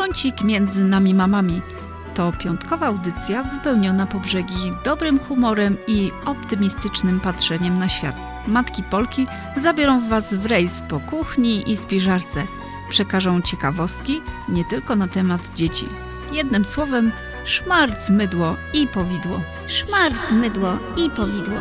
Kącik między nami mamami. To piątkowa audycja wypełniona po brzegi dobrym humorem i optymistycznym patrzeniem na świat. Matki Polki zabiorą Was w rejs po kuchni i spiżarce. Przekażą ciekawostki nie tylko na temat dzieci. Jednym słowem, szmarc, mydło i powidło. Szmarc, mydło i powidło.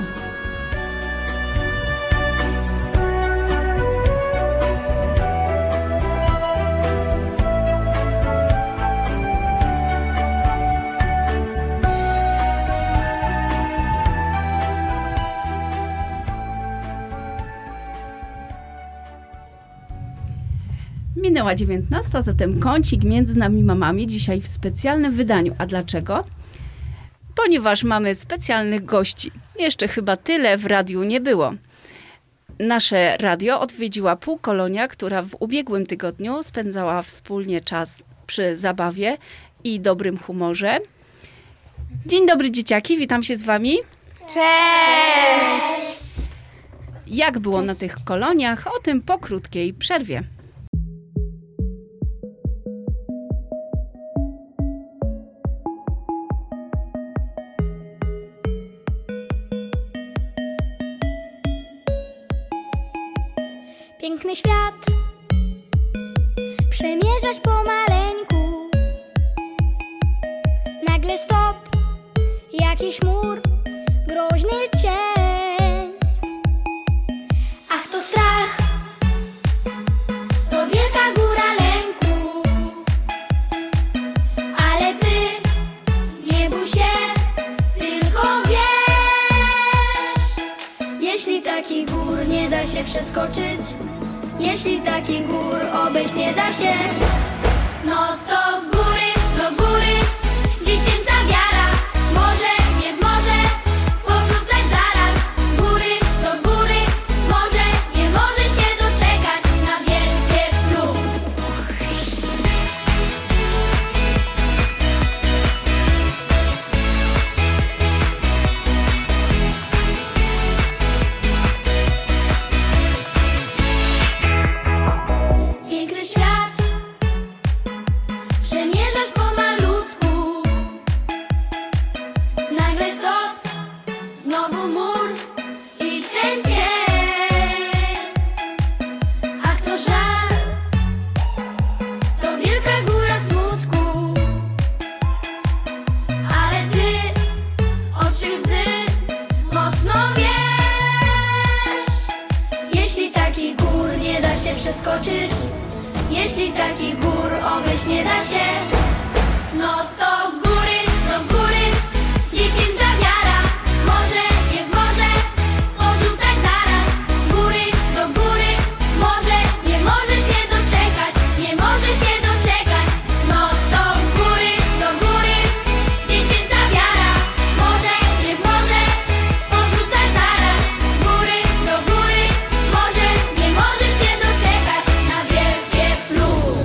Minęła 19, zatem kącik między nami mamami dzisiaj w specjalnym wydaniu. A dlaczego? Ponieważ mamy specjalnych gości. Jeszcze chyba tyle w radiu nie było. Nasze radio odwiedziła Półkolonia, która w ubiegłym tygodniu spędzała wspólnie czas przy zabawie i dobrym humorze. Dzień dobry dzieciaki, witam się z wami. Cześć! Jak było na tych koloniach? O tym po krótkiej przerwie. Piękny świat przemierzasz pomaleńku. Nagle stop, jakiś mur, groźny cień. Ach, to strach, to wielka góra lęku. Ale ty nie bój się, tylko wiesz, jeśli takich gór nie da się przeskoczyć, jeśli takich gór obejść nie da się, no to góry, do góry, dziecięca wiara. Może nie w morze porzucać zaraz. Góry, do góry, może nie może się doczekać na wielkie plum. Piękny świat przemierzasz pomalutku. Nagle stop, znowu mur i ten cień. Ach, to żal, to wielka góra smutku. Ale ty oczy łzy mocno wiesz, jeśli takich gór nie da się przeskoczyć, jeśli takich gór obejść nie da się, no to góry, do góry, dziecięca wiara. Może nie w morze porzucać zaraz. Góry, do góry, może nie może się doczekać, nie może się doczekać, no to góry, do góry, dziecięca wiara. Może nie w morze porzucać zaraz. Góry, do góry, może nie może się doczekać na wielkie plum.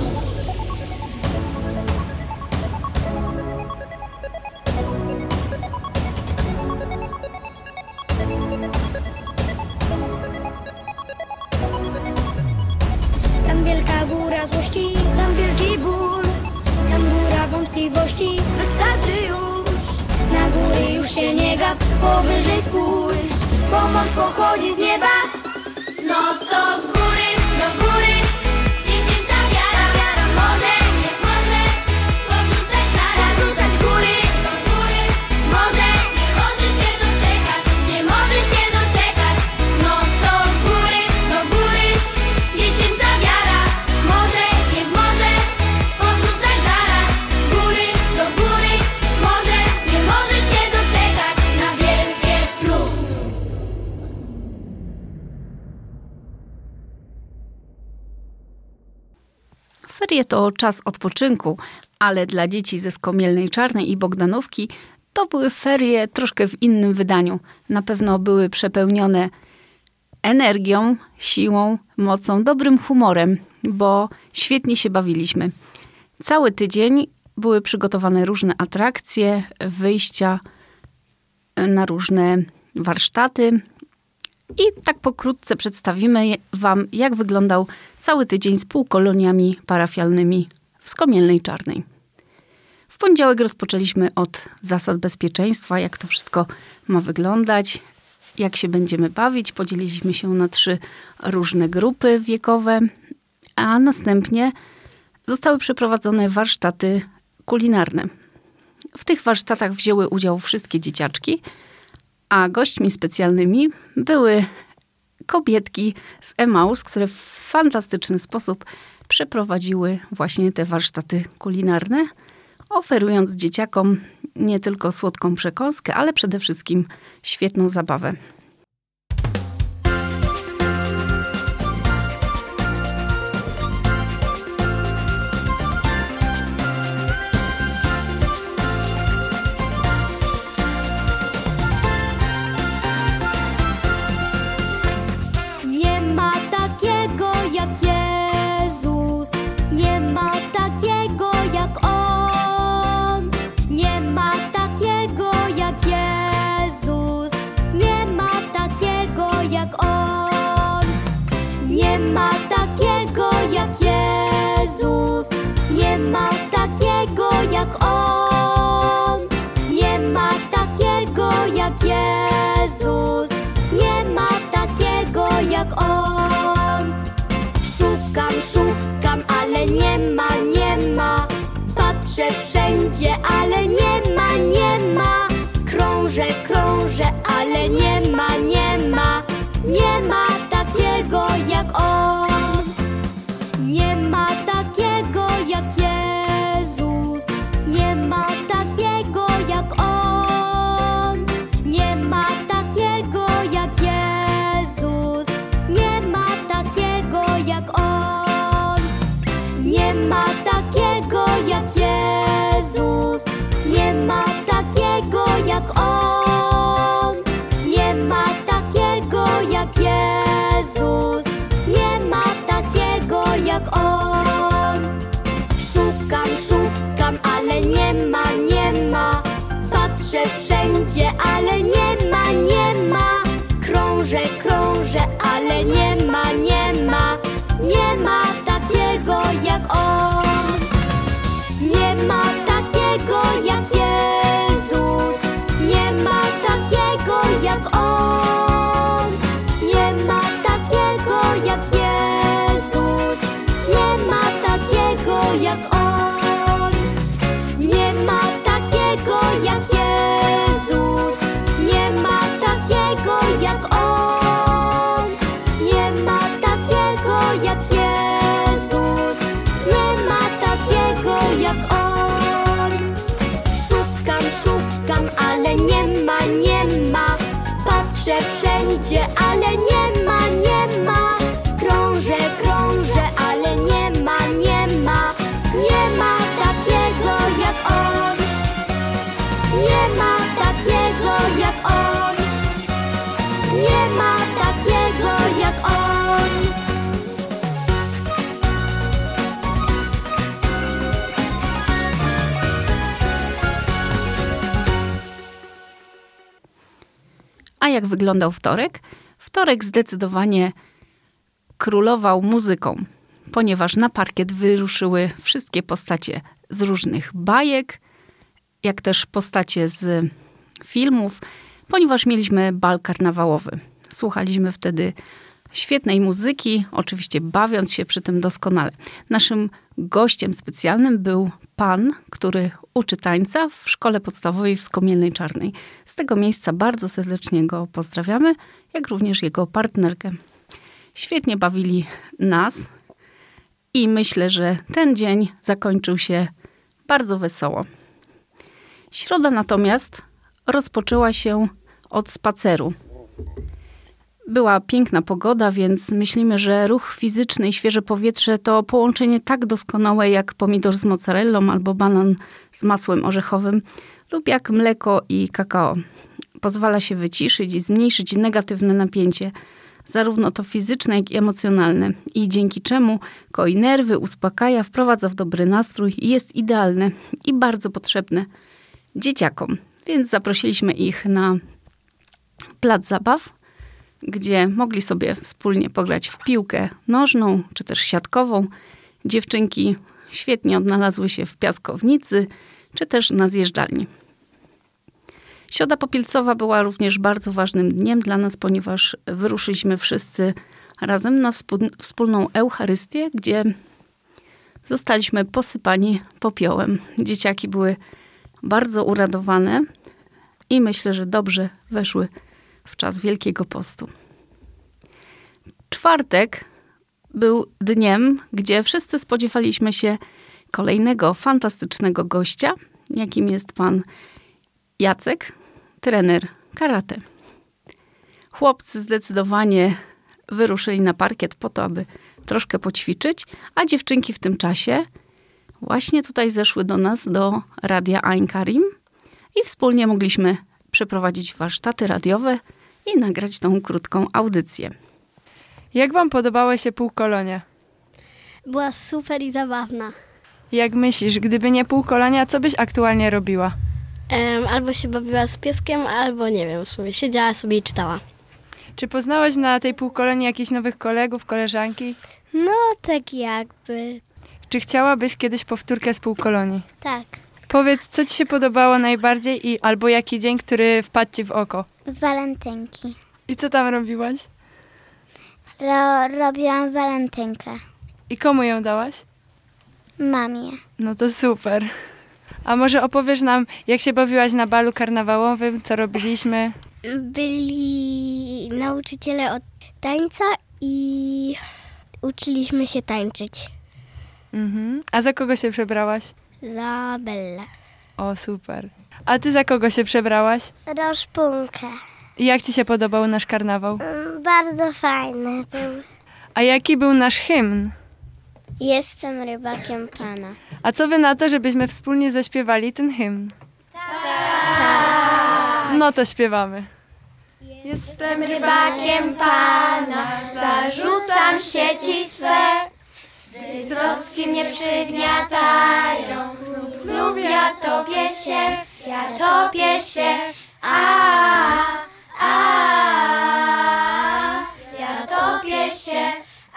Tam wielka góra złości, tam wielki ból, tam góra wątpliwości, wystarczy już. Na góry już się nie gap, powyżej spójrz, pomoc pochodzi z nieba. No to góry, do góry, dziecięca wiara. Może nie może porzucać zaraz. Rzucać góry, do góry, może nie może się doczekać, nie może się doczekać, no to góry, do góry, dziecięca wiara. Może nie może porzucać zaraz. Góry, do góry, może nie może się doczekać na wielkie plum. Ferie to czas odpoczynku, ale dla dzieci ze Skomielnej Czarnej i Bogdanówki to były ferie troszkę w innym wydaniu. Na pewno były przepełnione energią, siłą, mocą, dobrym humorem, bo świetnie się bawiliśmy. Cały tydzień były przygotowane różne atrakcje, wyjścia na różne warsztaty. I tak pokrótce przedstawimy wam, jak wyglądał cały tydzień z półkoloniami parafialnymi w w Skomielnej Czarnej. W poniedziałek rozpoczęliśmy od zasad bezpieczeństwa, jak to wszystko ma wyglądać, jak się będziemy bawić. Podzieliliśmy się na 3 różne grupy wiekowe, a następnie zostały przeprowadzone warsztaty kulinarne. W tych warsztatach wzięły udział wszystkie dzieciaczki, a gośćmi specjalnymi były kobietki z Emaus, które w fantastyczny sposób przeprowadziły właśnie te warsztaty kulinarne, oferując dzieciakom nie tylko słodką przekąskę, ale przede wszystkim świetną zabawę. Nie ma takiego jak Jezus, nie ma takiego jak On. Nie ma takiego jak Jezus, nie ma takiego jak On. Nie ma takiego jak Jezus, nie ma takiego jak On. Nie ma takiego jak Jezus, nie ma takiego jak On. Szukam, szukam, ale nie ma, nie ma. Patrzę wszędzie, ale nie ma, nie ma. Krążę, krążę, ale nie ma, nie ma. Nie ma takiego jak On. Nie ma takiego jak Jezus, nie ma takiego jak On. Nie ma takiego jak Jezus, nie ma takiego jak On. Nie ma takiego jak Jezus, nie ma takiego jak On. Nie ma takiego jak Jezus, nie ma takiego jak On. Szukam, szukam, ale nie ma, nie ma. Patrzę wszędzie, ale nie ma, nie ma. Krążę, krążę, ale nie ma, nie ma. Nie ma takiego jak On. Nie ma takiego jak Jezus, nie ma takiego jak On. Nie ma takiego jak Jezus, nie ma takiego jak On. Nie ma takiego jak Jezus, nie ma takiego jak On. Nie ma takiego jak Jezus, nie ma takiego jak On. Szukam, szukam, ale nie ma, nie ma. Patrzę wszędzie, ale nie ma, nie ma. Krążę, krążę, ale nie ma, nie ma. Nie ma takiego jak On. Nie ma takiego jak On. Nie ma takiego jak On. A jak wyglądał wtorek? Wtorek zdecydowanie królował muzyką, ponieważ na parkiet wyruszyły wszystkie postacie z różnych bajek, jak też postacie z filmów, ponieważ mieliśmy bal karnawałowy. Słuchaliśmy wtedy świetnej muzyki, oczywiście bawiąc się przy tym doskonale. Naszym gościem specjalnym był pan, który uczy tańca w szkole podstawowej w Skomielnej Czarnej. Z tego miejsca bardzo serdecznie go pozdrawiamy, jak również jego partnerkę. Świetnie bawili nas i myślę, że ten dzień zakończył się bardzo wesoło. Środa natomiast rozpoczęła się od spaceru. Była piękna pogoda, więc myślimy, że ruch fizyczny i świeże powietrze to połączenie tak doskonałe jak pomidor z mozzarellą albo banan z masłem orzechowym lub jak mleko i kakao. Pozwala się wyciszyć i zmniejszyć negatywne napięcie, zarówno to fizyczne, jak i emocjonalne. I dzięki czemu koi nerwy, uspokaja, wprowadza w dobry nastrój i jest idealne i bardzo potrzebne dzieciakom. Więc zaprosiliśmy ich na plac zabaw, gdzie mogli sobie wspólnie pograć w piłkę nożną, czy też siatkową. Dziewczynki świetnie odnalazły się w piaskownicy, czy też na zjeżdżalni. Środa Popielcowa była również bardzo ważnym dniem dla nas, ponieważ wyruszyliśmy wszyscy razem na wspólną Eucharystię, gdzie zostaliśmy posypani popiołem. Dzieciaki były bardzo uradowane i myślę, że dobrze weszły w czas Wielkiego Postu. Czwartek był dniem, gdzie wszyscy spodziewaliśmy się kolejnego fantastycznego gościa, jakim jest pan Jacek, trener karate. Chłopcy zdecydowanie wyruszyli na parkiet po to, aby troszkę poćwiczyć, a dziewczynki w tym czasie właśnie tutaj zeszły do nas, do Radia Ain Karim i wspólnie mogliśmy przeprowadzić warsztaty radiowe i nagrać tą krótką audycję. Jak wam podobała się półkolonia? Była super i zabawna. Jak myślisz, gdyby nie półkolonia, co byś aktualnie robiła? Albo się bawiła z pieskiem, albo nie wiem, w sumie siedziała sobie i czytała. Czy poznałaś na tej półkolonii jakichś nowych kolegów, koleżanki? No, tak jakby. Czy chciałabyś kiedyś powtórkę z półkolonii? Tak. Powiedz, co ci się podobało najbardziej albo jaki dzień, który wpadł ci w oko? Walentynki. I co tam robiłaś? Robiłam walentynkę. I komu ją dałaś? Mamie. No to super. A może opowiesz nam, jak się bawiłaś na balu karnawałowym, co robiliśmy? Byli nauczyciele od tańca i uczyliśmy się tańczyć. A za kogo się przebrałaś? Za Bellę. O, super. A ty za kogo się przebrałaś? Roszpunkę. I jak ci się podobał nasz karnawał? Bardzo fajny był. A jaki był nasz hymn? Jestem rybakiem Pana. A co wy na to, żebyśmy wspólnie zaśpiewali ten hymn? Tak. No to śpiewamy. Jestem rybakiem Pana, zarzucam sieci swe, gdy troski mnie przygniatają, lub ja topię się, ja topię się,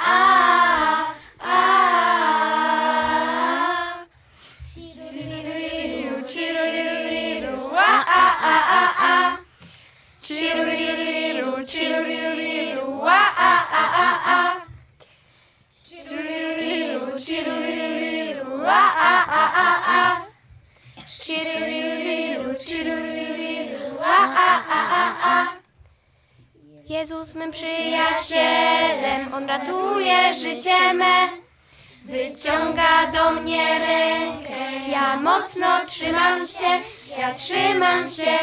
Jezus mym przyjacielem, On ratuje życie me, wyciąga do mnie rękę, ja mocno trzymam się, ja trzymam się,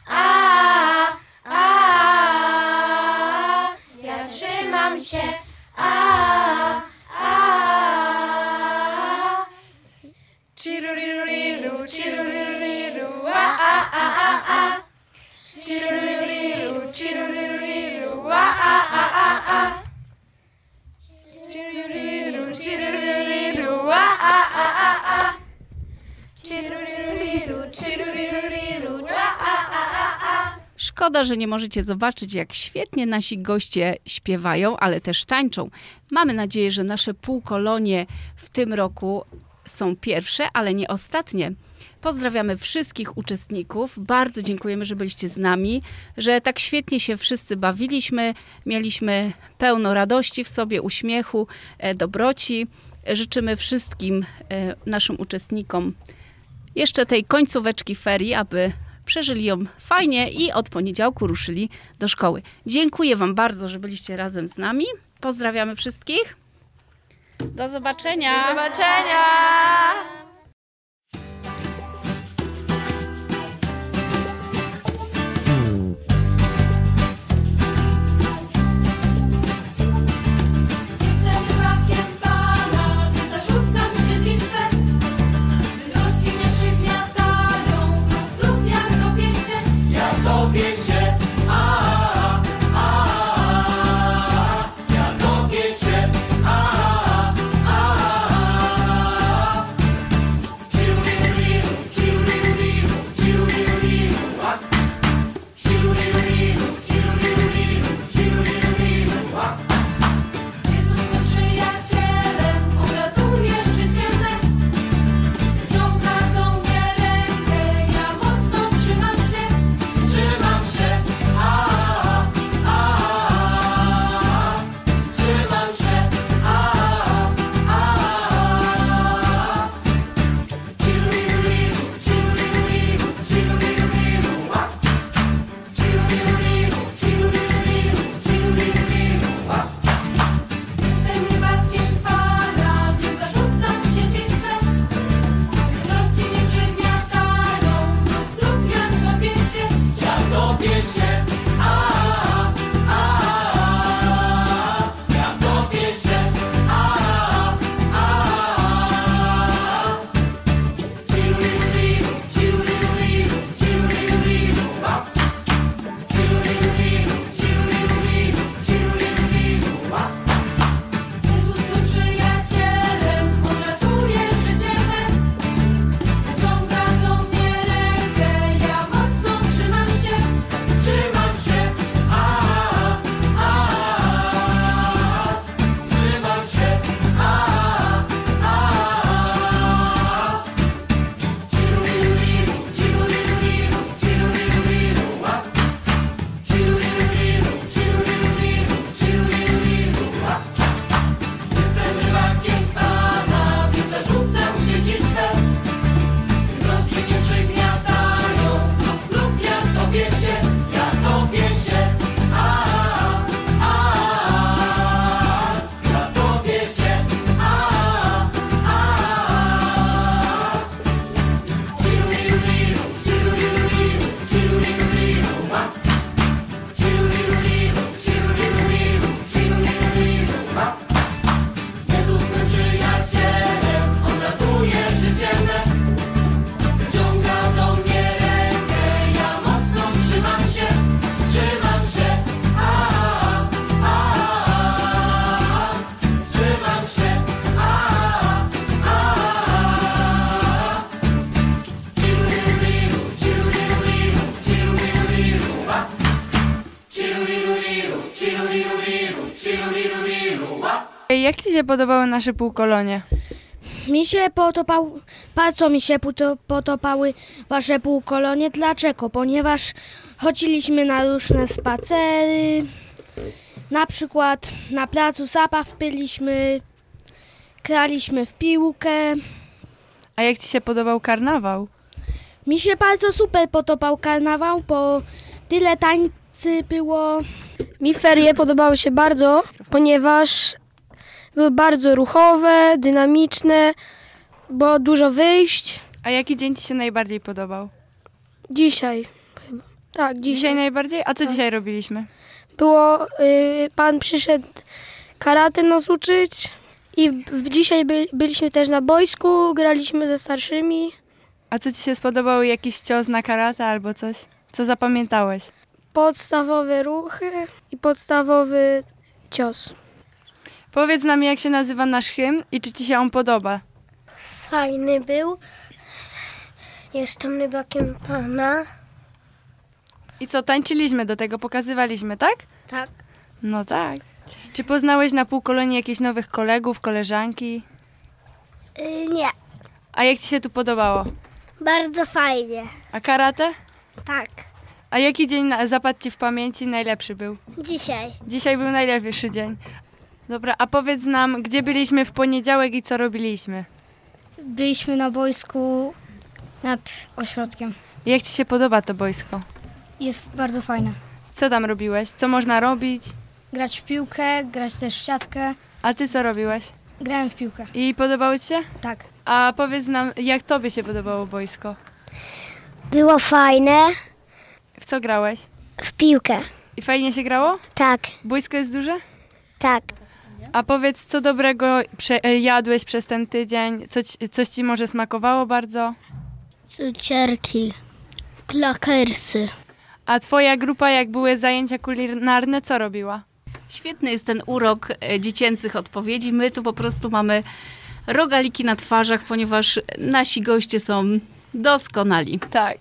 ja trzymam się, Chiruriru, chiruriru, chiruriru, chiruriru, chiruriru, chiruriru, chiruriru, chiruriru, Szkoda, że nie możecie zobaczyć, jak świetnie nasi goście śpiewają, ale też tańczą. Mamy nadzieję, że nasze półkolonie w tym roku są pierwsze, ale nie ostatnie. Pozdrawiamy wszystkich uczestników. Bardzo dziękujemy, że byliście z nami, że tak świetnie się wszyscy bawiliśmy. Mieliśmy pełno radości w sobie, uśmiechu, dobroci. Życzymy wszystkim naszym uczestnikom jeszcze tej końcóweczki ferii, aby przeżyli ją fajnie i od poniedziałku ruszyli do szkoły. Dziękuję wam bardzo, że byliście razem z nami. Pozdrawiamy wszystkich. Do zobaczenia. Do zobaczenia. Jestem rybakiem Pana, więc zarzucam sieci swe, gdy troski mnie przygniatają, lub ja topię się, ja topię się, ja topię się, jak ci się podobały nasze półkolonie? Bardzo mi się podobały wasze półkolonie. Dlaczego? Ponieważ chodziliśmy na różne spacery, na przykład na placu zabaw byliśmy, graliśmy w piłkę. A jak ci się podobał karnawał? Mi się bardzo super podobał karnawał, bo tyle tańcy było. Mi ferie podobały się bardzo, ponieważ były bardzo ruchowe, dynamiczne, było dużo wyjść. A jaki dzień ci się najbardziej podobał? Dzisiaj chyba. Tak, Dzisiaj najbardziej? A co dzisiaj robiliśmy? Było, pan przyszedł karate nas uczyć i dzisiaj byliśmy też na boisku, graliśmy ze starszymi. A co ci się spodobało? Jakiś cios na karate albo coś? Co zapamiętałeś? Podstawowe ruchy i podstawowy cios. Powiedz nam, jak się nazywa nasz hymn i czy ci się on podoba? Fajny był. Jestem rybakiem pana. I co, tańczyliśmy do tego, pokazywaliśmy, tak? Tak. No tak. Czy poznałeś na półkolonie jakichś nowych kolegów, koleżanki? Nie. A jak ci się tu podobało? Bardzo fajnie. A karate? Tak. A jaki dzień zapadł ci w pamięci najlepszy był? Dzisiaj. Dzisiaj był najlepszy dzień. Dobra, a powiedz nam, gdzie byliśmy w poniedziałek i co robiliśmy? Byliśmy na boisku nad ośrodkiem. Jak ci się podoba to boisko? Jest bardzo fajne. Co tam robiłeś? Co można robić? Grać w piłkę, grać też w siatkę. A ty co robiłeś? Grałem w piłkę. I podobało ci się? Tak. A powiedz nam, jak tobie się podobało boisko? Było fajne. W co grałeś? W piłkę. I fajnie się grało? Tak. Boisko jest duże? Tak. A powiedz, co dobrego jadłeś przez ten tydzień? Coś ci może smakowało bardzo? Cukierki. Klakersy. A twoja grupa, jak były zajęcia kulinarne, co robiła? Świetny jest ten urok dziecięcych odpowiedzi. My tu po prostu mamy rogaliki na twarzach, ponieważ nasi goście są doskonali. Tak.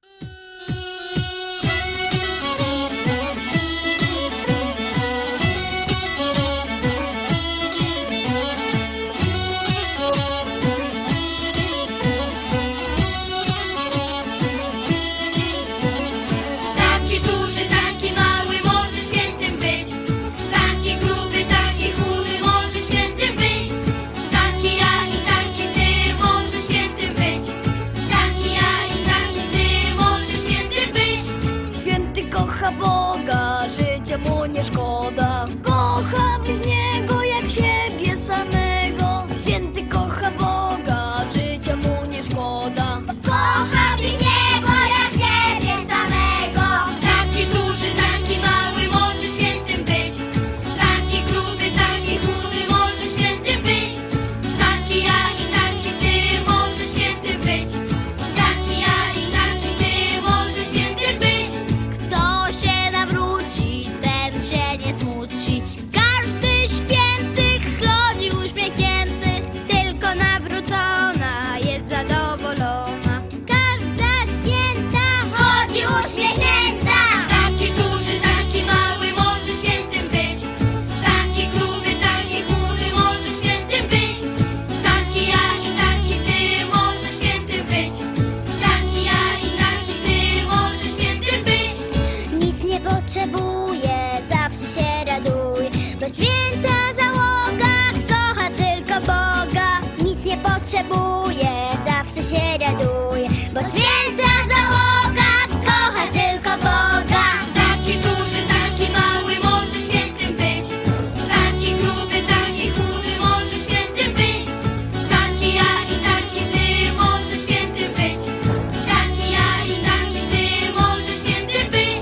Taki duży, taki mały, może świętym być. Taki gruby, taki chudy, może świętym być. Taki ja i taki ty, może świętym być. Taki ja i taki ty, może świętym być. Święty kocha Boga, życia mu nie szkoda. Kocha bliźniego jak siebie samego. Święty kocha Boga, życia mu nie szkoda. Kocha bliźniego jak siebie samego. Taki duży, taki mały, może świętym być. Taki gruby, taki chudy, może świętym być. Taki ja i taki ty, może świętym być. Taki ja i taki ty, może świętym być. Kto się nawróci, ten się nie smuci. Każdy święty chodzi uśmiechnięty. Tylko nawrócona jest zadowolona. Każda święta Chodzi uśmiechnięta. Taki duży, taki mały, może świętym być. Taki gruby, taki chudy, może świętym być. Taki ja i taki ty, może świętym być. Taki ja i taki ty, może świętym być. Nic nie potrzebuje, zawsze się raduje. Bo święta załoga kocha tylko Boga. Nic nie potrzebuje, zawsze się raduje. Bo święta załoga kocha tylko Boga. Taki duży, taki mały, może świętym być. Taki gruby, taki chudy, może świętym być. Taki ja i taki ty, może świętym być. Taki ja i taki ty, może świętym być.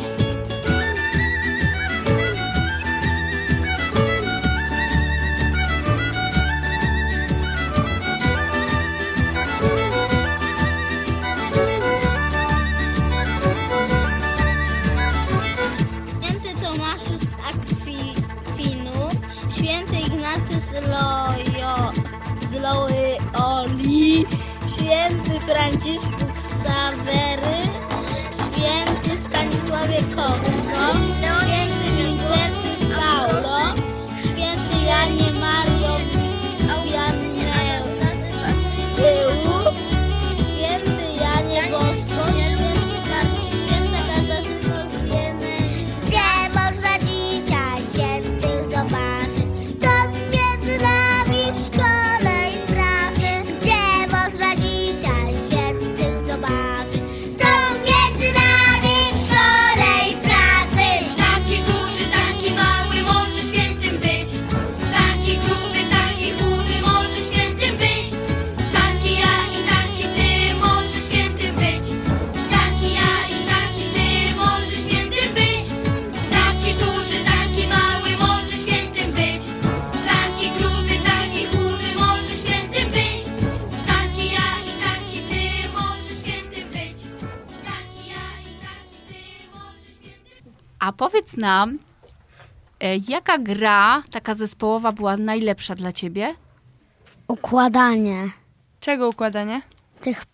Święty Tomaszu z Akwinu, święty Ignacy z Loyoli, święty Franciszek Ksawery, święty Stanisławie Kostko, święty Wincenty z Paulo, święty Janie Mario A powiedz nam, jaka gra taka zespołowa była najlepsza dla ciebie? Układanie Czego układanie? tych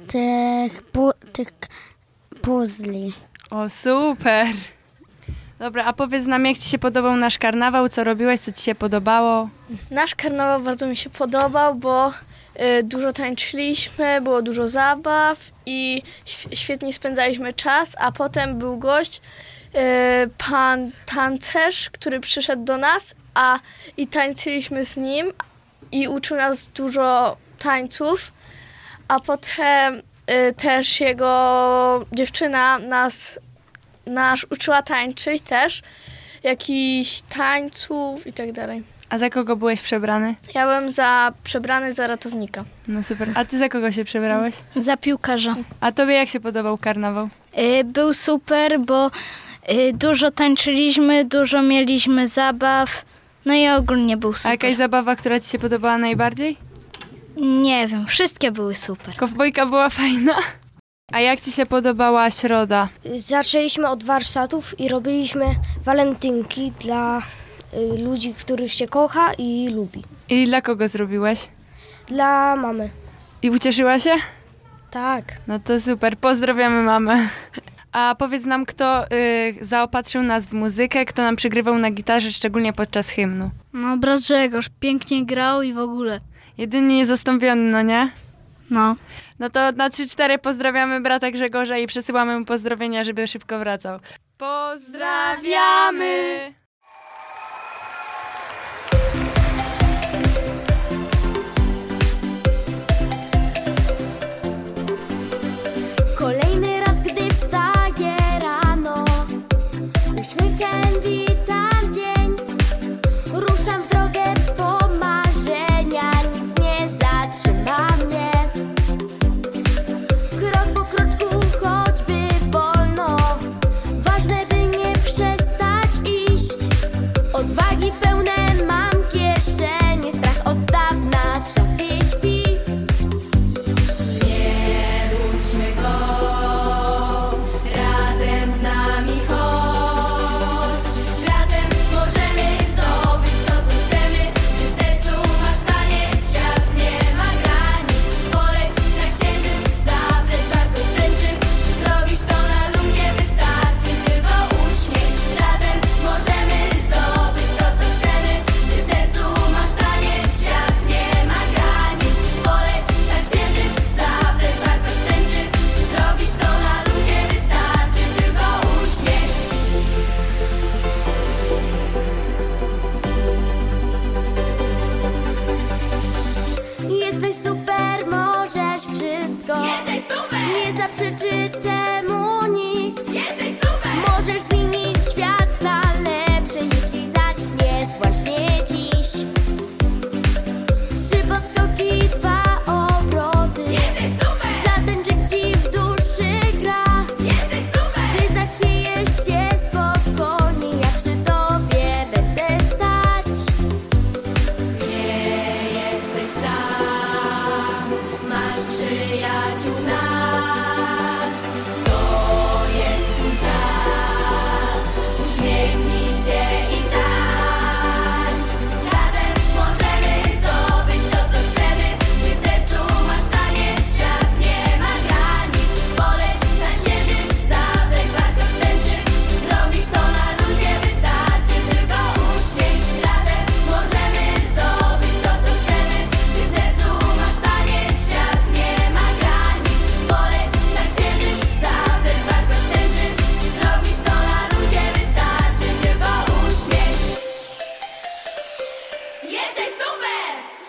puzli. O, super! Dobra, a powiedz nam, jak ci się podobał nasz karnawał? Co robiłeś, co ci się podobało? Nasz karnawał bardzo mi się podobał, bo dużo tańczyliśmy, było dużo zabaw i świetnie spędzaliśmy czas, a potem był gość, pan tancerz, który przyszedł do nas i tańczyliśmy z nim i uczył nas dużo tańców, a potem też jego dziewczyna nas uczyła tańczyć też, jakichś tańców i tak dalej. A za kogo byłeś przebrany? Ja byłem przebrany za ratownika. No super. A ty za kogo się przebrałeś? Za piłkarza. A tobie jak się podobał karnawał? Był super, bo dużo tańczyliśmy, dużo mieliśmy zabaw. No i ogólnie był A super. jakaś zabawa, która ci się podobała najbardziej? Nie wiem, wszystkie były super. Kowbojka była fajna? A jak ci się podobała środa? Zaczęliśmy od warsztatów i robiliśmy walentynki dla ludzi, których się kocha i lubi. I dla kogo zrobiłeś? Dla mamy. I ucieszyła się? Tak. No to super, pozdrawiamy mamę. A powiedz nam, kto zaopatrzył nas w muzykę, kto nam przygrywał na gitarze, szczególnie podczas hymnu? No, brat Grzegorz pięknie grał i w ogóle. Jedynie niezastąpiony, no nie? No. No to na 3-4 pozdrawiamy brata Grzegorza i przesyłamy mu pozdrowienia, żeby szybko wracał. Pozdrawiamy! Kolejny raz, gdy wstaję rano, uśmiechem witam dzień. Ruszam w drogę po marzenia, nic nie zatrzyma mnie. Krok po kroczku, choćby wolno, ważne by nie przestać iść. Odwagi pełne mam kieszenie, strach od dawna w szafie śpi. Nie budźmy go, razem z nami chodź. Razem możemy zdobyć to, co chcemy. Gdy w sercu masz taniec, świat nie ma granic. Poleć na księżyc, zapleć wartość tęczy. Zrobisz to na luzie, wystarczy tylko uśmiech. Razem możemy zdobyć to, co chcemy. Gdy w sercu masz taniec, świat nie ma granic. Poleć na księżyc, zapleć wartość tęczy. Zrobisz to na luzie, wystarczy tylko uśmiech. Jesteś super, możesz wszystko. Jesteś super! Nie zaprzeczy temu nikt. Jesteś super! Możesz zmienić świat na lepsze, jeśli zaczniesz właśnie dziś. 3 podskoki, 2 obroty. Jesteś super! Zatęczek ci w duszy gra. Jesteś super! Ty zachwiejesz się spokojnie, ja przy tobie będę stać. Nie jesteś sam, masz przyjaciół w nas. To jest twój czas, uśmiechnij się i tańcz. Razem możemy zdobyć to, co chcemy. Gdy w sercu masz taniec, świat nie ma granic. Poleć na księżyc, zapleć wartość tęczy. Zrobisz to na luzie, wystarczy tylko uśmiech. Razem możemy zdobyć to, co chcemy. Gdy w sercu masz taniec, świat nie ma granic. Poleć na księżyc, zapleć wartość tęczy. Zrobisz to na luzie, wystarczy tylko uśmiech. Jesteś super!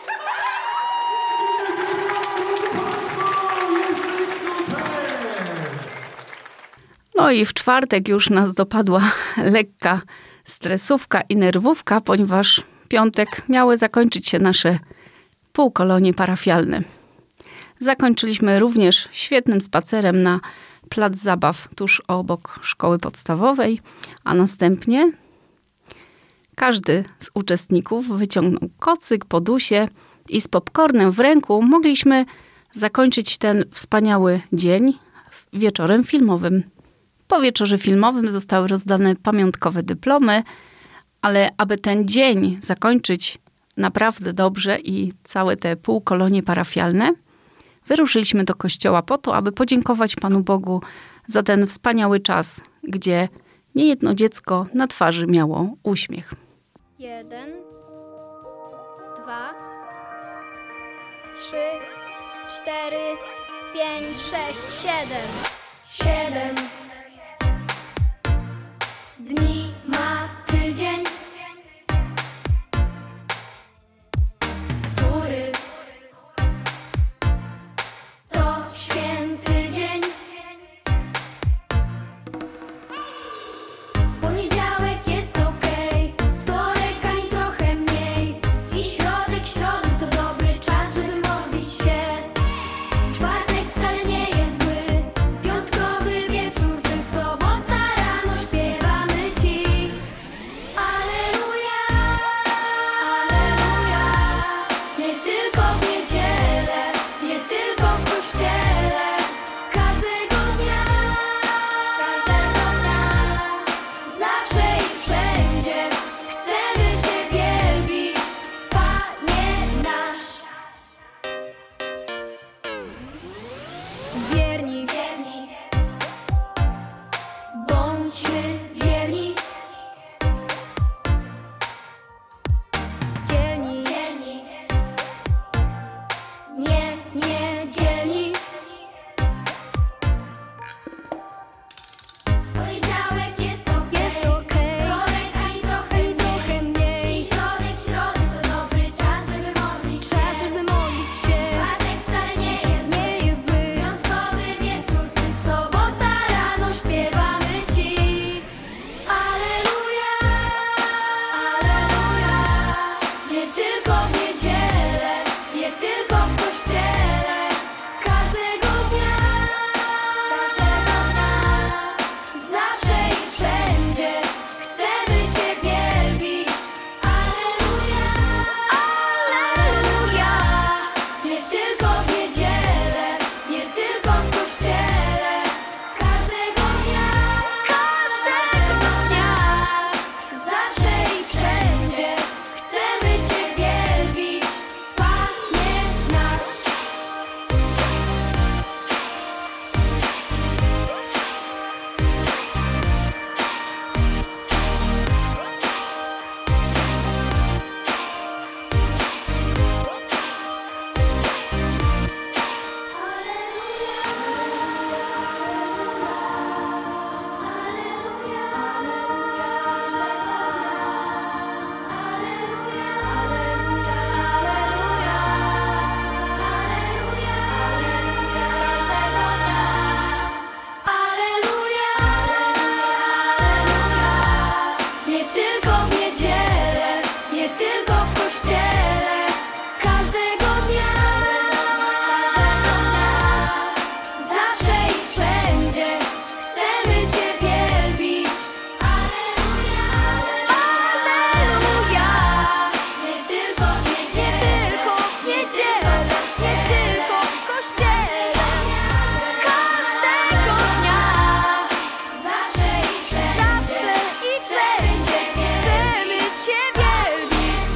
No i w czwartek już nas dopadła lekka stresówka i nerwówka, ponieważ w piątek miały zakończyć się nasze półkolonie parafialne. Zakończyliśmy również świetnym spacerem na plac zabaw tuż obok szkoły podstawowej, a następnie każdy z uczestników wyciągnął kocyk, podusie i z popcornem w ręku mogliśmy zakończyć ten wspaniały dzień wieczorem filmowym. Po wieczorze filmowym zostały rozdane pamiątkowe dyplomy, ale aby ten dzień zakończyć naprawdę dobrze i całe te półkolonie parafialne, wyruszyliśmy do kościoła po to, aby podziękować Panu Bogu za ten wspaniały czas, gdzie niejedno dziecko na twarzy miało uśmiech. 1, 2, 3, 4, 5, 6, 7. 7 dni ma tydzień, który to święty dzień. Poniedziałek jest okej, wtorek ani trochę mniej i środek środy to dobry czas, żeby modlić się. Czwartek wcale nie jest zły, piątkowy wieczór czy sobota rano śpiewamy Ci. Alleluja, alleluja. Nie tylko w niedzielę, nie tylko w kościele, każdego dnia, zawsze i wszędzie chcemy Cię wielbić, Panie nasz. Wierni, bądźmy wierni. Dzielni, niedzielni. Poniedziałek jest okej, wtorek ani trochę mniej i środek środy to dobry czas, żeby modlić się. Czwartek wcale nie jest zły, piątkowy wieczór czy sobota rano śpiewamy Ci. Alleluja, alleluja. Nie tylko w niedzielę, nie tylko w kościele, każdego dnia, zawsze i wszędzie chcemy Cię wielbić. Alleluja, alleluja. Nie tylko w niedzielę, nie tylko w kościele, każdego dnia, zawsze i wszędzie chcemy Cię wielbić, Panie nasz. Alleluja, nie tylko w niedzielę, nie tylko w kościele, każdego dnia, zawsze i wszędzie chcemy Cię wielbić. Alleluja, alleluja. Nie tylko w niedzielę, nie tylko w kościele, każdego dnia, zawsze i wszędzie chcemy Cię wielbić.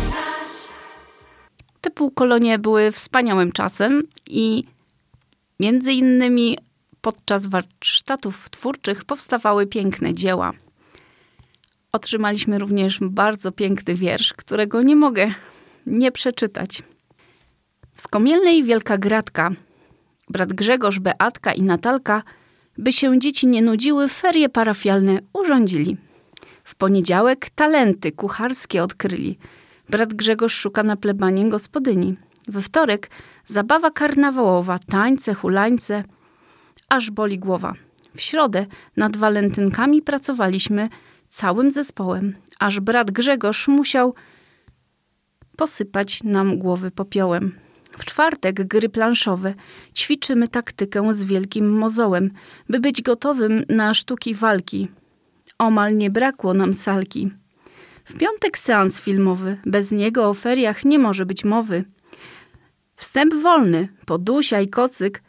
Te półkolonie były wspaniałym czasem i między innymi podczas warsztatów twórczych powstawały piękne dzieła. Otrzymaliśmy również bardzo piękny wiersz, którego nie mogę nie przeczytać. W Skomielnej Wielka Gratka, brat Grzegorz, Beatka i Natalka, by się dzieci nie nudziły, ferie parafialne urządzili. W poniedziałek talenty kucharskie odkryli. Brat Grzegorz szuka na plebanie gospodyni. We wtorek zabawa karnawałowa, tańce, hulańce, aż boli głowa. W środę nad walentynkami pracowaliśmy całym zespołem, aż brat Grzegorz musiał posypać nam głowy popiołem. W czwartek gry planszowe, ćwiczymy taktykę z wielkim mozołem, by być gotowym na sztuki walki. Omal nie brakło nam salki. W piątek seans filmowy, bez niego o feriach nie może być mowy. Wstęp wolny, podusia i kocyk,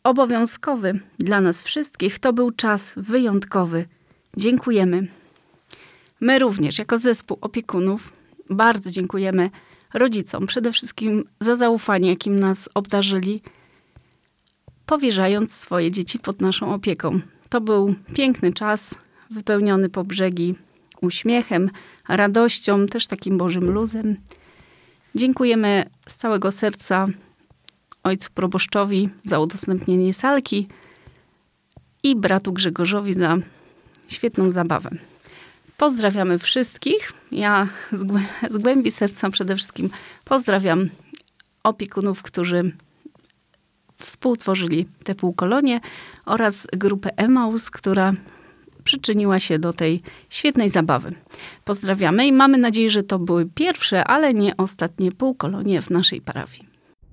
obowiązkowy dla nas wszystkich. To był czas wyjątkowy. Dziękujemy. My również, jako zespół opiekunów, bardzo dziękujemy rodzicom przede wszystkim za zaufanie, jakim nas obdarzyli, powierzając swoje dzieci pod naszą opieką. To był piękny czas, wypełniony po brzegi uśmiechem, radością, też takim Bożym luzem. Dziękujemy z całego serca ojcu proboszczowi za udostępnienie salki i bratu Grzegorzowi za świetną zabawę. Pozdrawiamy wszystkich. Ja z głębi serca przede wszystkim pozdrawiam opiekunów, którzy współtworzyli te półkolonie oraz grupę Emaus, która przyczyniła się do tej świetnej zabawy. Pozdrawiamy i mamy nadzieję, że to były pierwsze, ale nie ostatnie półkolonie w naszej parafii.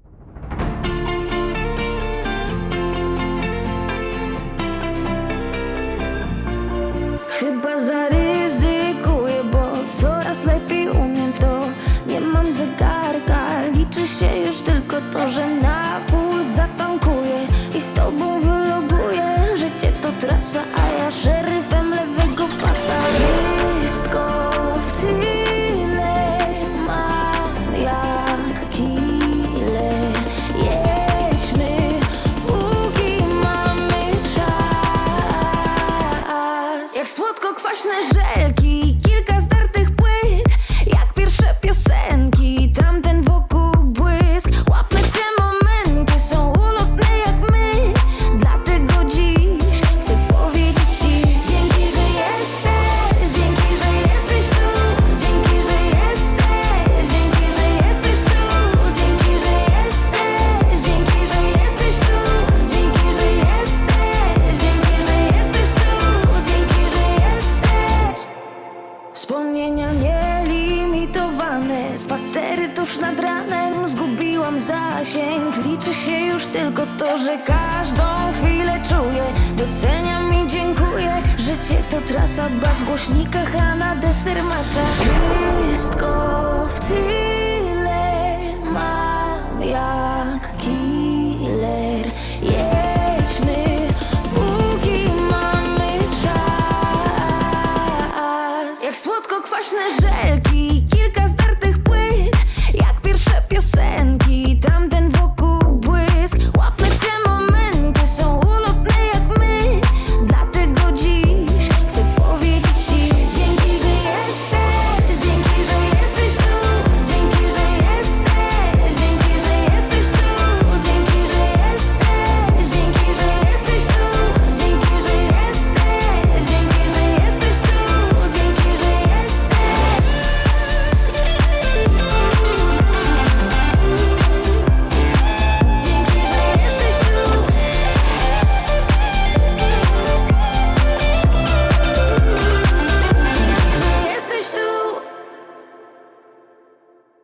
Chyba zaryzykuję, bo coraz lepiej umiem w to. Nie mam zegarka, liczy się już tylko to, że na full zatankuję i z tobą wyloguję. Życie to trasa, a ja szeryfem lewego pasa. Wszystko w tyle mam jak killer. Jedźmy, póki mamy czas. Jak słodko-kwaśne żelki, kilka zdartych płyt, jak pierwsze piosenki, tamten wokół błysk. Łapmy te momenty, są ulotne jak my. Dlatego dziś chcę powiedzieć ci dzięki, że jesteś, dzięki, że jesteś tu, dzięki, że jesteś, dzięki, że jesteś tu, dzięki, że jesteś, dzięki, że jesteś tu, dzięki, że jesteś, dzięki, że jesteś tu, dzięki, że jesteś. Wspomnienia nielimitowane, spacery tuż nad ranem, zgubiłam zasięg. Liczy się już tylko to, że każdą chwilę czuję. Doceniam i dziękuję. Życie to trasa, bas w głośnikach, a na deser macza. Wszystko w tyle mam ja.